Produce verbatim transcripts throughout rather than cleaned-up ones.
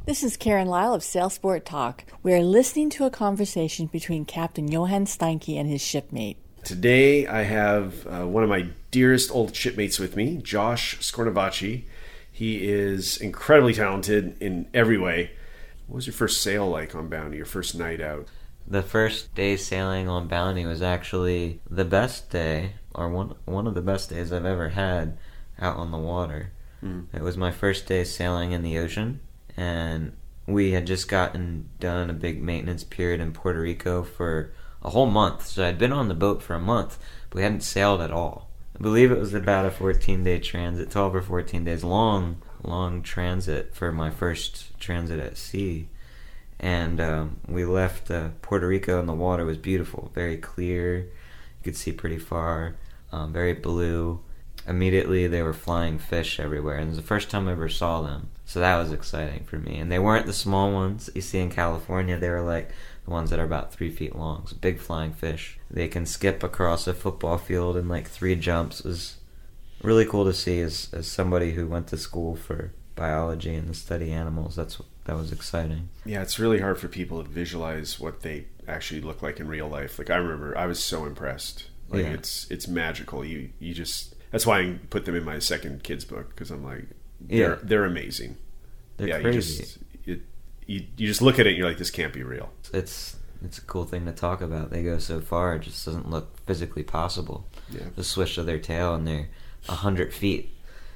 This is Karen Lyle of Sailsport Talk. We are listening to a conversation between Captain Johan Steinke and his shipmate. Today I have uh, one of my dearest old shipmates with me, Josh Scornavacci. He is incredibly talented in every way. What was your first sail like on Bounty, your first night out? The first day sailing on Bounty was actually the best day, or one one of the best days I've ever had out on the water. Mm. It was my first day sailing in the ocean, and we had just gotten done a big maintenance period in Puerto Rico for a whole month. So I'd been on the boat for a month, but we hadn't sailed at all. I believe it was about a fourteen-day transit, twelve or fourteen days long, long transit for my first transit at sea. And um, we left uh, Puerto Rico, and the water was beautiful, very clear. You could see pretty far, um, very blue. Immediately, they were flying fish everywhere, and it was the first time I ever saw them. So that was exciting for me. And they weren't the small ones that you see in California. They were like the ones that are about three feet long. So big flying fish. They can skip across a football field in like three jumps. It was really cool to see as, as somebody who went to school for biology and to study animals. That's that was exciting. Yeah, it's really hard for people to visualize what they actually look like in real life. Like I remember, I was so impressed. Like yeah. it's it's magical. You you just that's why I put them in my second kids book, because I'm like they're yeah. they're amazing. They're yeah, crazy. You just it, you you just look at it and you're like, this can't be real. It's it's a cool thing to talk about. They go so far, it just doesn't look physically possible. Yeah. The swish of their tail, and they're a hundred feet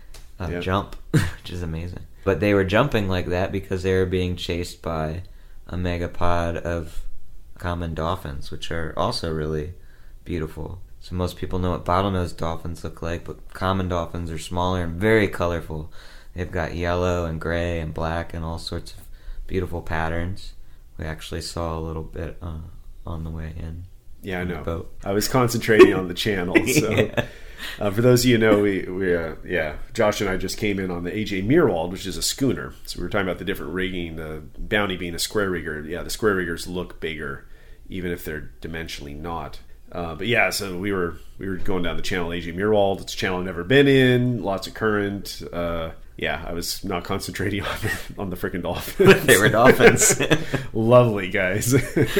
of yeah. jump, which is amazing. But they were jumping like that because they were being chased by a megapod of common dolphins, which are also really beautiful. So most people know what bottlenose dolphins look like, but common dolphins are smaller and very colorful. They've got yellow and gray and black and all sorts of beautiful patterns. We actually saw a little bit uh, on the way in. Yeah, I know. Boat. I was concentrating on the channel. So, yeah. uh, for those of you who know, we, we uh, yeah, Josh and I just came in on the A J Meerwald, which is a schooner. So we were talking about the different rigging. The Bounty being a square rigger. Yeah, the square riggers look bigger, even if they're dimensionally not. Uh, but yeah, so we were we were going down the channel A J Meerwald. It's a channel I've never been in. Lots of current. Uh, yeah, I was not concentrating on on the freaking dolphins. They were dolphins. Lovely guys.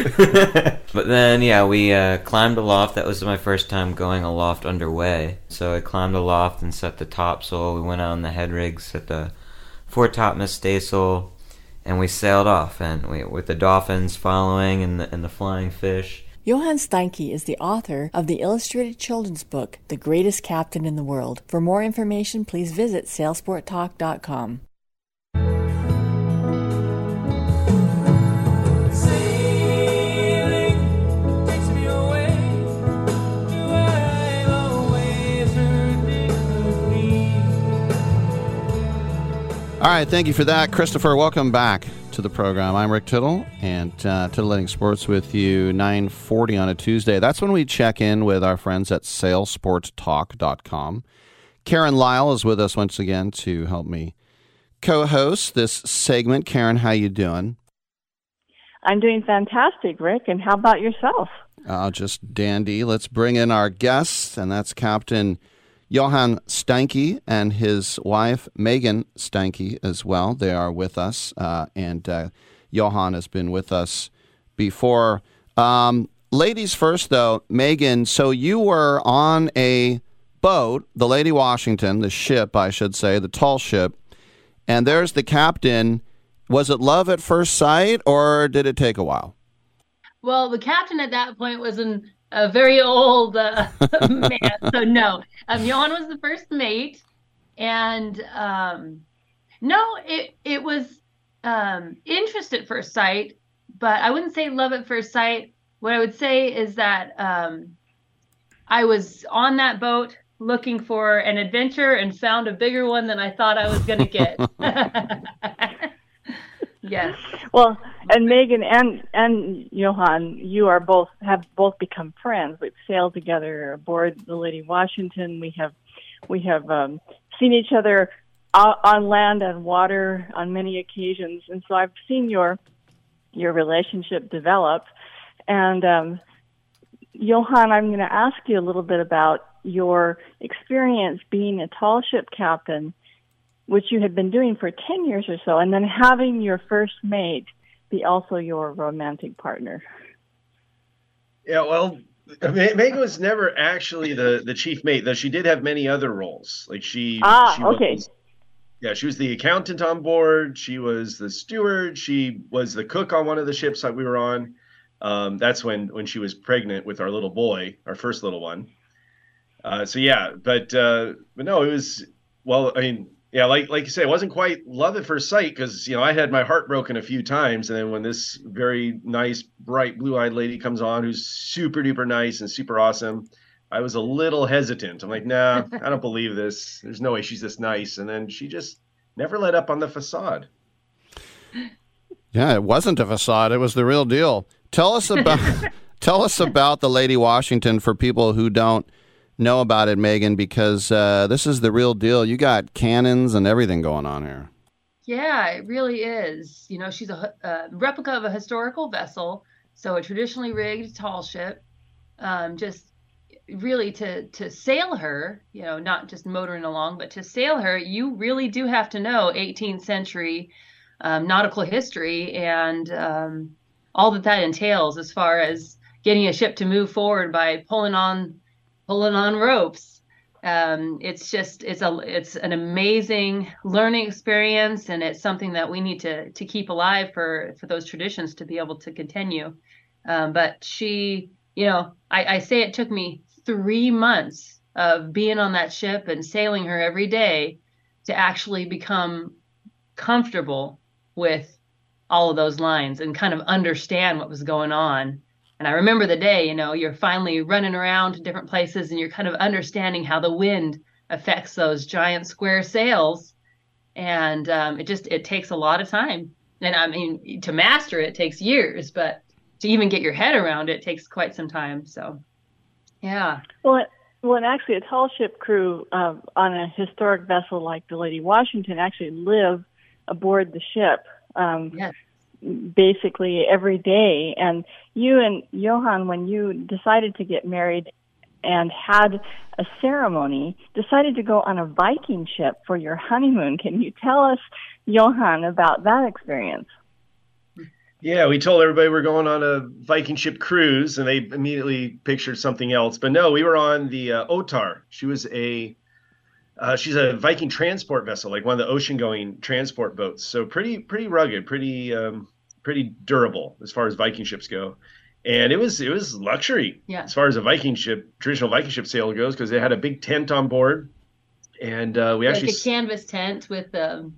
But then, yeah, we uh, climbed aloft. That was my first time going aloft underway. So I climbed aloft and set the topsail. We went out on the head rigs, set the foretop staysail, and we sailed off. And we, with the dolphins following and the, and the flying fish. Johan Steinke is the author of the illustrated children's book, The Greatest Captain in the World. For more information, please visit sailsport talk dot com. All right, thank you for that, Christopher. Welcome back to the program. I'm Rick Tittle, and uh, Titillating Sports with you, nine forty on a Tuesday. That's when we check in with our friends at sailsport talk dot com. Karen Lyle is with us once again to help me co-host this segment. Karen, how you doing? I'm doing fantastic, Rick, and how about yourself? Uh, just dandy. Let's bring in our guests, and that's Captain Johan Steinke and his wife, Megan Steinke, as well. They are with us, uh, and uh, Johan has been with us before. Um, ladies first, though. Megan, so you were on a boat, the Lady Washington, the ship, I should say, the tall ship, and there's the captain. Was it love at first sight, or did it take a while? Well, the captain at that point was an a very old uh, man, so no. Um, Johan was the first mate, and um, no, it it was um, interest at first sight, but I wouldn't say love at first sight. What I would say is that um, I was on that boat looking for an adventure and found a bigger one than I thought I was going to get. Yes. Well, and Megan and and Johan, you are both have both become friends. We've sailed together aboard the Lady Washington. We have we have um, seen each other on land and water on many occasions, and so I've seen your your relationship develop. And um, Johan, I'm going to ask you a little bit about your experience being a tall ship captain which you had been doing for ten years or so, and then having your first mate be also your romantic partner. Yeah, well, Megan was never actually the, the chief mate, though she did have many other roles. Like she, ah, she okay. Was, yeah, she was the accountant on board. She was the steward. She was the cook on one of the ships that we were on. Um, that's when, when she was pregnant with our little boy, our first little one. Uh, so yeah, but uh, but no, it was well. I mean, yeah, like like you say, it wasn't quite love at first sight because you know I had my heart broken a few times, and then when this very nice, bright, blue-eyed lady comes on, who's super duper nice and super awesome, I was a little hesitant. I'm like, nah, I don't believe this. There's no way she's this nice. And then she just never let up on the facade. Yeah, it wasn't a facade; it was the real deal. Tell us about tell us about the Lady Washington for people who don't know about it, Megan, because uh, this is the real deal. You got cannons and everything going on here. Yeah, it really is. You know, she's a, a replica of a historical vessel, so a traditionally rigged tall ship. Um, just really to to sail her, you know, not just motoring along, but to sail her, you really do have to know eighteenth century um, nautical history and um, all that that entails as far as getting a ship to move forward by pulling on pulling on ropes. Um, it's just, it's a, it's an amazing learning experience, and it's something that we need to, to keep alive for, for those traditions to be able to continue. Um, but she, you know, I, I say it took me three months of being on that ship and sailing her every day to actually become comfortable with all of those lines and kind of understand what was going on. And I remember the day, you know, you're finally running around to different places and you're kind of understanding how the wind affects those giant square sails. And um, it just, it takes a lot of time. And I mean, to master it takes years, but to even get your head around it takes quite some time. So, yeah. Well, well, and actually a tall ship crew uh, on a historic vessel like the Lady Washington actually live aboard the ship. Um, yes. Basically every day. And you and Johan, when you decided to get married and had a ceremony, decided to go on a Viking ship for your honeymoon. Can you tell us, Johan, about that experience? Yeah, we told everybody we're going on a Viking ship cruise, and they immediately pictured something else. But no, we were on the uh, Otar. She was a Uh, she's a Viking transport vessel, like one of the ocean-going transport boats. So pretty, pretty rugged, pretty, um, pretty durable as far as Viking ships go. And it was, it was luxury yeah. as far as a Viking ship, traditional Viking ship sail goes, because they had a big tent on board, and uh, we like actually a canvas tent with um,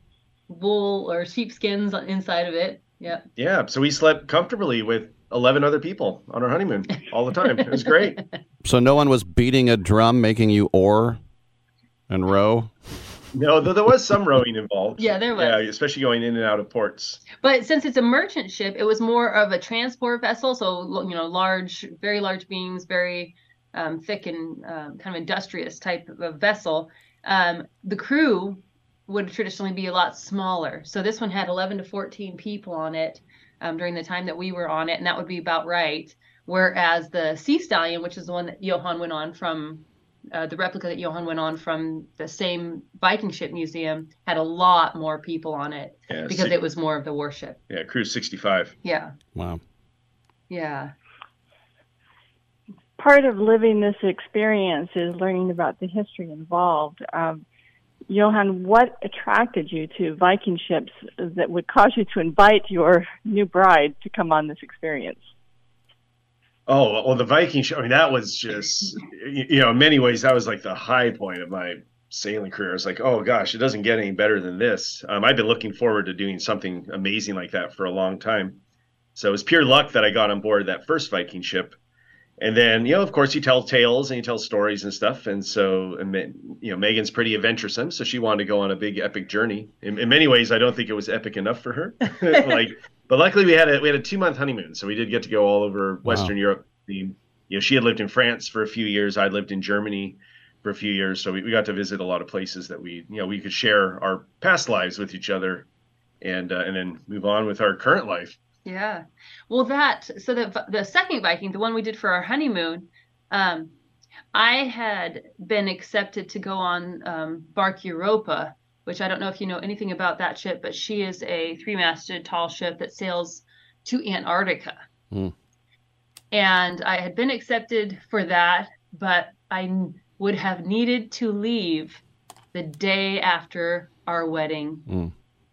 wool or sheepskins inside of it. Yeah. Yeah. So we slept comfortably with eleven other people on our honeymoon all the time. It was great. So no one was beating a drum, making you oar and row? No, though there was some rowing involved. Yeah, there was. Yeah, especially going in and out of ports. But since it's a merchant ship, it was more of a transport vessel. So, you know, large, very large beams, very um, thick and um, kind of industrious type of vessel. Um, the crew would traditionally be a lot smaller. So this one had eleven to fourteen people on it um, during the time that we were on it, and that would be about right. Whereas the Sea Stallion, which is the one that Johan went on from, Uh, the replica that Johan went on from the same Viking ship museum, had a lot more people on it yeah, because six, it was more of the warship. Yeah, cruise sixty-five. Yeah. Wow. Yeah. Part of living this experience is learning about the history involved. Um, Johan, what attracted you to Viking ships that would cause you to invite your new bride to come on this experience? Oh, well, the Viking show, I mean, that was just, you know, in many ways, that was like the high point of my sailing career. I was like, oh, gosh, it doesn't get any better than this. Um, I've been looking forward to doing something amazing like that for a long time. So it was pure luck that I got on board that first Viking ship. And then, you know, of course, you tell tales and you tell stories and stuff. And so, and, you know, Megan's pretty adventuresome, so she wanted to go on a big epic journey. In, in many ways, I don't think it was epic enough for her. like, But luckily, we had a we had a two month honeymoon, so we did get to go all over Western wow. Europe. The, you know, she had lived in France for a few years. I'd lived in Germany for a few years, so we, we got to visit a lot of places that we you know we could share our past lives with each other, and uh, and then move on with our current life. Yeah, well, that so the the second Viking, the one we did for our honeymoon, um, I had been accepted to go on um, Bark Europa which I don't know if you know anything about that ship, but she is a three-masted tall ship that sails to Antarctica. Mm. And I had been accepted for that, but I would have needed to leave the day after our wedding. Mm.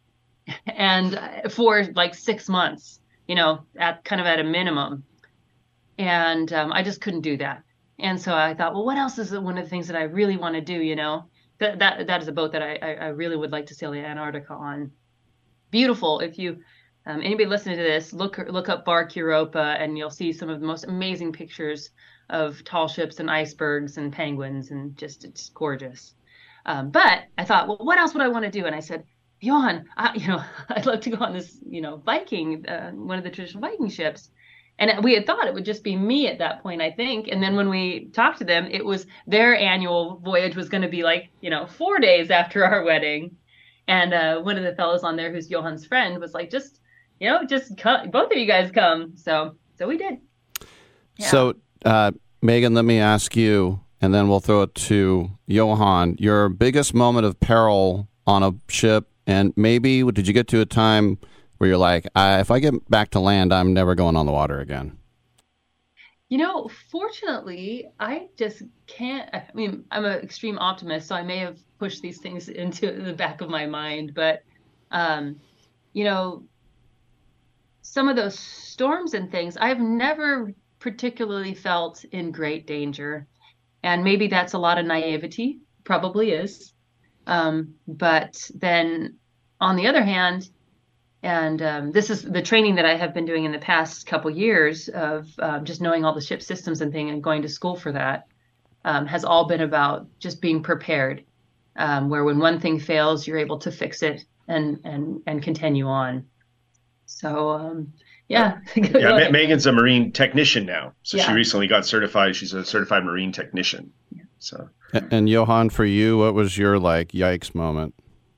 And for like six months, you know, at kind of at a minimum. And um, I just couldn't do that. And so I thought, well, what else is one of the things that I really want to do, you know? That that that is a boat that I, I really would like to sail the Antarctica on. Beautiful. If you, um, anybody listening to this, look look up Bark Europa, and you'll see some of the most amazing pictures of tall ships and icebergs and penguins, and just it's gorgeous. Um, but I thought, well, what else would I want to do? And I said, Johan, I, you know, I'd love to go on this, you know, Viking, uh, one of the traditional Viking ships. And we had thought it would just be me at that point, I think. And then when we talked to them, it was their annual voyage was going to be like, you know, four days after our wedding. And uh, one of the fellows on there, who's Johan's friend, was like, just, you know, just come, both of you guys come. So, so we did. Yeah. So, uh, Megan, let me ask you, and then we'll throw it to Johan, your biggest moment of peril on a ship, and maybe did you get to a time where you're like, I, if I get back to land, I'm never going on the water again? You know, fortunately, I just can't. I mean, I'm an extreme optimist, so I may have pushed these things into the back of my mind. But, um, you know, some of those storms and things, I've never particularly felt in great danger. And maybe that's a lot of naivety, probably is. Um, but then on the other hand, and um, this is the training that I have been doing in the past couple years of um, just knowing all the ship systems and thing and going to school for that um, has all been about just being prepared, um, where when one thing fails, you're able to fix it and and and continue on. So, um, yeah. yeah, Megan's a marine technician now. So yeah. She recently got certified. She's a certified marine technician. Yeah. So. And, and Johan, for you, what was your like yikes moment?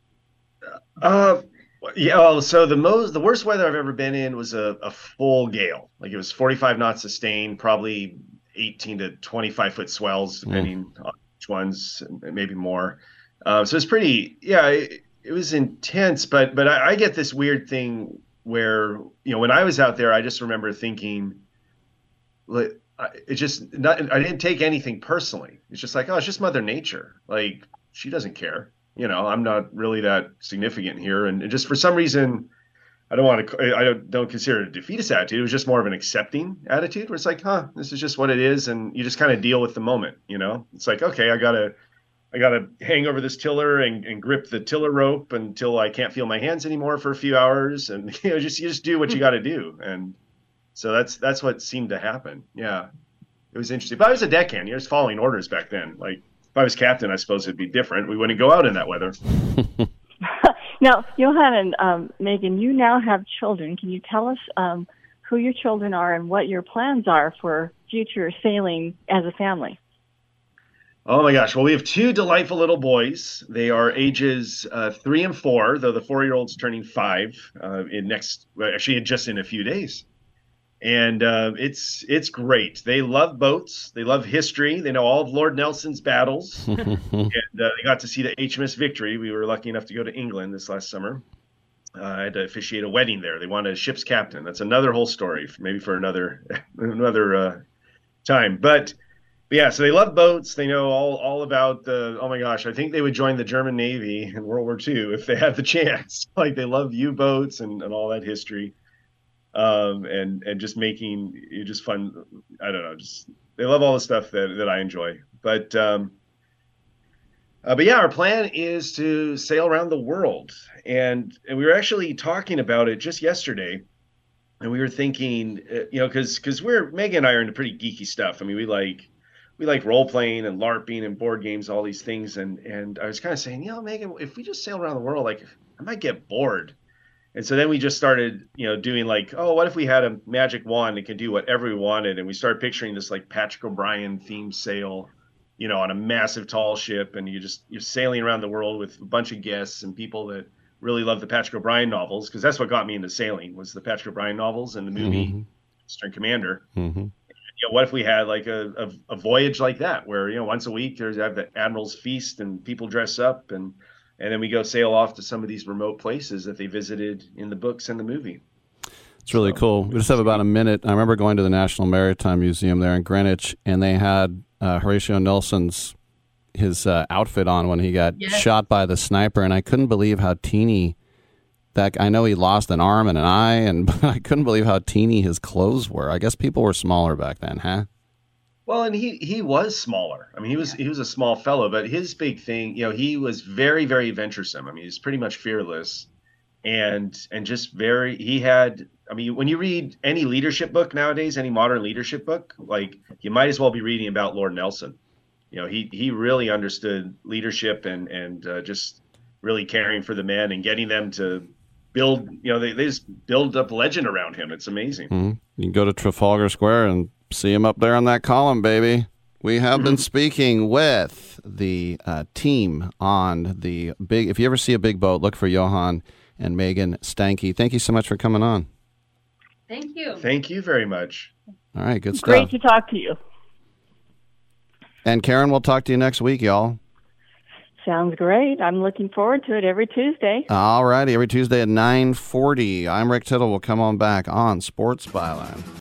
Uh. Yeah, well, so the most, the worst weather I've ever been in was a, a full gale. Like it was forty-five knots sustained, probably eighteen to twenty-five foot swells, depending mm. on which ones, maybe more. Uh, so it's pretty, yeah, it, it was intense. But but I, I get this weird thing where, you know, when I was out there, I just remember thinking, like, it just not, I didn't take anything personally. It's just like, oh, it's just Mother Nature. Like she doesn't care. You know, I'm not really that significant here. And just for some reason, I don't want to, I don't, don't consider it a defeatist attitude. It was just more of an accepting attitude where it's like, huh, this is just what it is. And you just kind of deal with the moment, you know, it's like, okay, I gotta, I gotta hang over this tiller and, and grip the tiller rope until I can't feel my hands anymore for a few hours. And, you know, just, you just do what you got to do. And so that's, that's what seemed to happen. Yeah. It was interesting, but I was a deckhand. You're just following orders back then. Like, if I was captain, I suppose it'd be different. We wouldn't go out in that weather. Now, Johan and um, Megan, you now have children. Can you tell us um, who your children are and what your plans are for future sailing as a family? Oh, my gosh. Well, we have two delightful little boys. They are ages uh, three and four, though the four-year-old's turning five uh, in next, well, actually just in a few days. And uh, it's it's great. They love boats. They love history. They know all of Lord Nelson's battles. and uh, they got to see the H M S Victory. We were lucky enough to go to England this last summer. Uh, I had to officiate a wedding there. They wanted a ship's captain. That's another whole story, maybe for another another uh, time. But, but yeah, so they love boats. They know all all about the. Oh my gosh, I think they would join the German Navy in World War Two if they had the chance. Like they love U-boats and, and all that history. Um, and, and just making it just fun. I don't know, just, they love all the stuff that, that I enjoy, but, um, uh, but yeah, our plan is to sail around the world. And, and we were actually talking about it just yesterday, and we were thinking, uh, you know, cause, cause we're, Megan and I are into pretty geeky stuff. I mean, we like, we like role playing and LARPing and board games, all these things. And, and I was kind of saying, you know, Megan, if we just sail around the world, like I might get bored. And so then we just started, you know, doing like, oh, what if we had a magic wand that could do whatever we wanted? And we started picturing this like Patrick O'Brien themed sail, you know, on a massive tall ship. And you just, you're sailing around the world with a bunch of guests and people that really love the Patrick O'Brien novels. Cause that's what got me into sailing was the Patrick O'Brien novels and the movie mm-hmm. Eastern Commander. Mm-hmm. And, you know, what if we had like a, a, a voyage like that where, you know, once a week there's have the Admiral's Feast and people dress up and, and then we go sail off to some of these remote places that they visited in the books and the movie. It's really so, cool. We just have about a minute. I remember going to the National Maritime Museum there in Greenwich, and they had uh, Horatio Nelson's his uh, outfit on when he got Yes. shot by the sniper, and I couldn't believe how teeny that. I know he lost an arm and an eye, and but I couldn't believe how teeny his clothes were. I guess people were smaller back then, huh? Well, and he he was smaller. I mean, he was he was a small fellow, but his big thing, you know, he was very very venturesome. I mean, he's pretty much fearless, and and just very. He had. I mean, when you read any leadership book nowadays, any modern leadership book, like you might as well be reading about Lord Nelson. You know, he he really understood leadership and and uh, just really caring for the men and getting them to build. You know, they they just build up legend around him. It's amazing. Mm-hmm. You can go to Trafalgar Square and see him up there on that column, baby. We have been speaking with the uh, team on the big. If you ever see a big boat, look for Johan and Megan Stanky. Thank you so much for coming on. Thank you. Thank you very much. All right, good stuff. Great to talk to you. And Karen, we'll talk to you next week, y'all. Sounds great. I'm looking forward to it every Tuesday. All righty, every Tuesday at nine forty. I'm Rick Tittle. We'll come on back on Sports Byline.